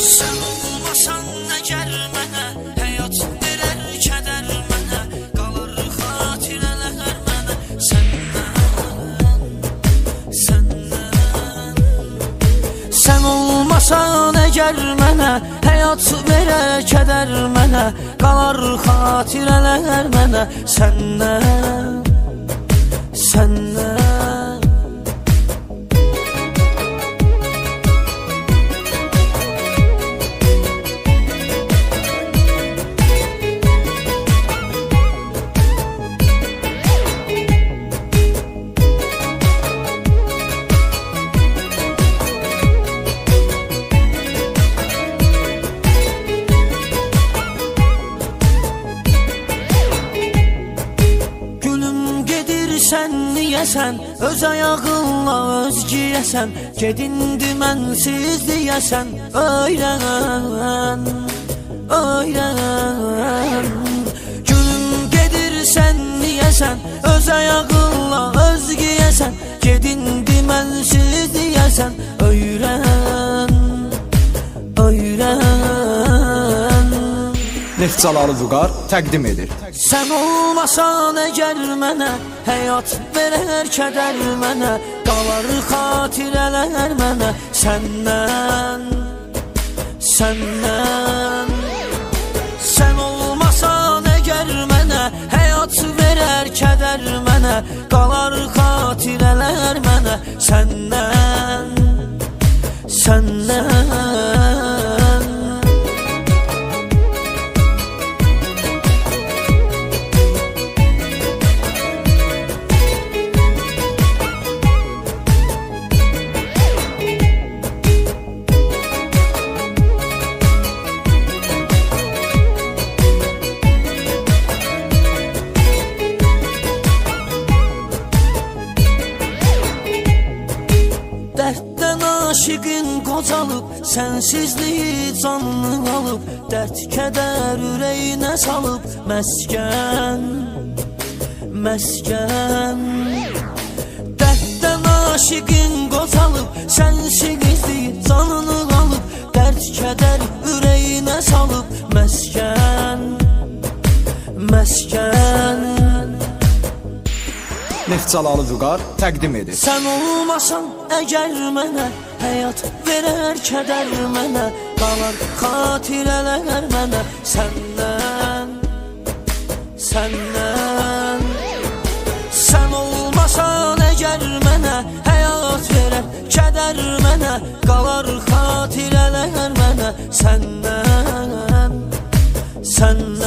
Sen olmasan əgər mənə, həyat verər kədər mənə, qalır xatirələr mənə, səndən. Sen olmasan əgər mənə, həyat verər kədər mənə, qalar xatirələr mənə, səndən. Sən niyəsən, öz ayağınla öz giyəsən, gedindi mənsiz deyəsən, öyrən. Gülüm gedir sən niyəsən, öz ayağınla öz giyəsən, gedindi mənsiz deyəsən, öyrən. Neftçaları Vüqar təqdim edir. Sen olmasan əgər mənə, həyat verər kədər mənə, qalar xatirələr mənə, səndən. Sen olmasan əgər mənə, həyat verər kədər mənə, qalar xatirələr mənə, səndən. Dərddən aşiqin qocalıb, sənsizliyi canını alıb, dərd kədər ürəyinə salıb, məskən. Dərddən aşiqin qocalıb, sənsizliyi canını alıb, dərd kədər ürəyinə salıb, məskən. Neftçaları Vüqar təqdim edir. Sen olmasan əgər mənə, həyat verər kədər mənə, qalar xatirələr mənə, səndən. Sen olmasan əgər mənə, həyat verər kədər mənə, qalar xatirələr mənə, səndən.